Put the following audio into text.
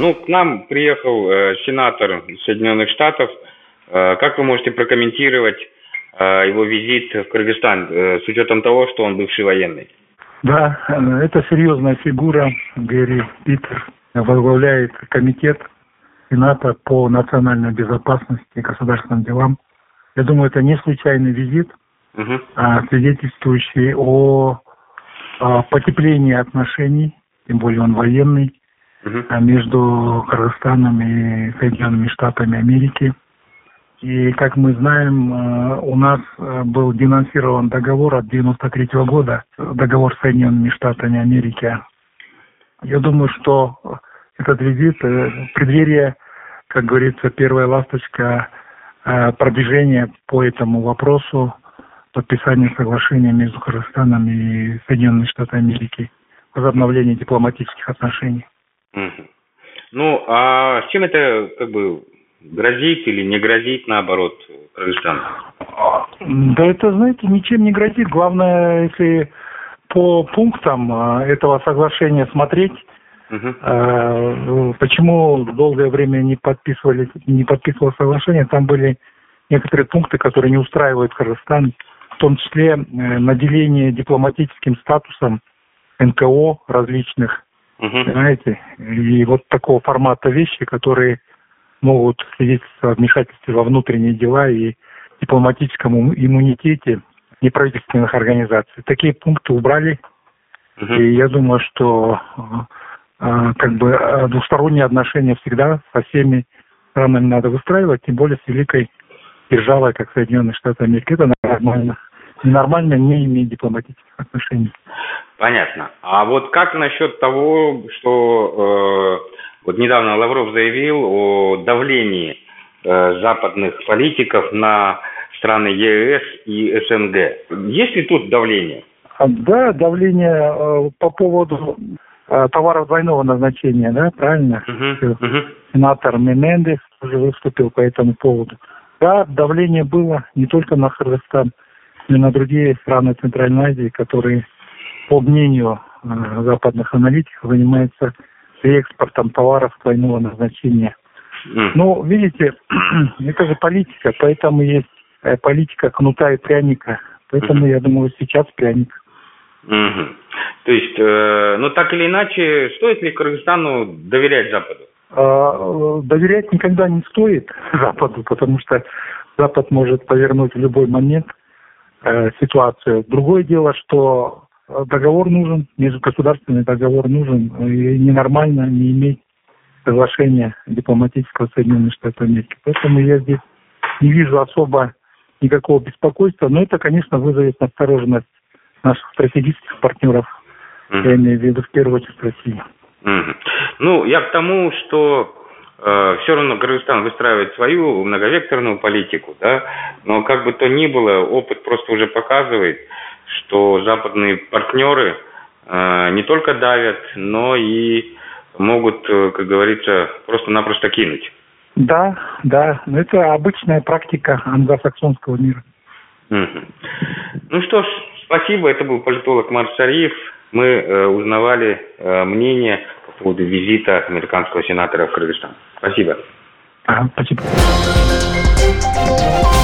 к нам приехал сенатор Соединенных Штатов. Как вы можете прокомментировать его визит в Кыргызстан с учетом того, что он бывший военный? Да, это серьезная фигура. Гэри Питер возглавляет комитет Сената по национальной безопасности и государственным делам. Я думаю, это не случайный визит, свидетельствующий о потеплении отношений, тем более он военный, между Кыргызстаном и Соединенными Штатами Америки. И, как мы знаем, у нас был денонсирован договор от 1993 года, договор с Соединенными Штатами Америки. Я думаю, что этот визит, преддверие, как говорится, первая ласточка продвижения по этому вопросу, подписания соглашения между Кыргызстаном и Соединенными Штатами Америки, возобновление дипломатических отношений. А с чем это грозит или не грозит, наоборот, Кыргызстану? Да это, знаете, ничем не грозит. Главное, если по пунктам этого соглашения смотреть, почему долгое время не подписывалось соглашение, там были некоторые пункты, которые не устраивают Кыргызстан, в том числе наделение дипломатическим статусом НКО различных, понимаете, и вот такого формата вещи, которые могут свидетельствовать о вмешательстве во внутренние дела и дипломатическом иммунитете неправительственных организаций. Такие пункты убрали, и я думаю, что двусторонние отношения всегда со всеми странами надо выстраивать, тем более с великой державой, как Соединенные Штаты Америки. Это нормально. Ненормально не иметь дипломатических отношений. Понятно. А вот как насчет того, что недавно Лавров заявил о давлении западных политиков на страны ЕС и СНГ? Есть ли тут давление? Да, давление по поводу товаров двойного назначения, да, правильно? Сенатор Менендес уже выступил по этому поводу. Да, давление было не только на Кыргызстан, но и на другие страны Центральной Азии, которые, по мнению западных аналитиков, занимаются экспортом товаров двойного назначения. Ну, видите, это же политика, поэтому есть политика кнута и пряника. Поэтому, я думаю, сейчас пряник. То есть, так или иначе, стоит ли Кыргызстану доверять Западу? Доверять никогда не стоит Западу, потому что Запад может повернуть в любой момент ситуацию. Другое дело, что договор нужен, межгосударственный договор нужен, и ненормально не иметь соглашения дипломатического с Соединенными Штатами Америки. Поэтому я здесь не вижу особо никакого беспокойства, но это, конечно, вызовет настороженность наших стратегических партнеров, я имею в виду в первую очередь России. Я к тому, что все равно Кыргызстан выстраивает свою многовекторную политику, да, но как бы то ни было, опыт просто уже показывает, что западные партнеры не только давят, но и могут, как говорится, просто-напросто кинуть. Да, но это обычная практика англосаксонского мира. Ну что ж, спасибо, это был политолог Марс Шариев. Мы узнавали мнение по поводу визита американского сенатора в Кыргызстан. Спасибо. Спасибо.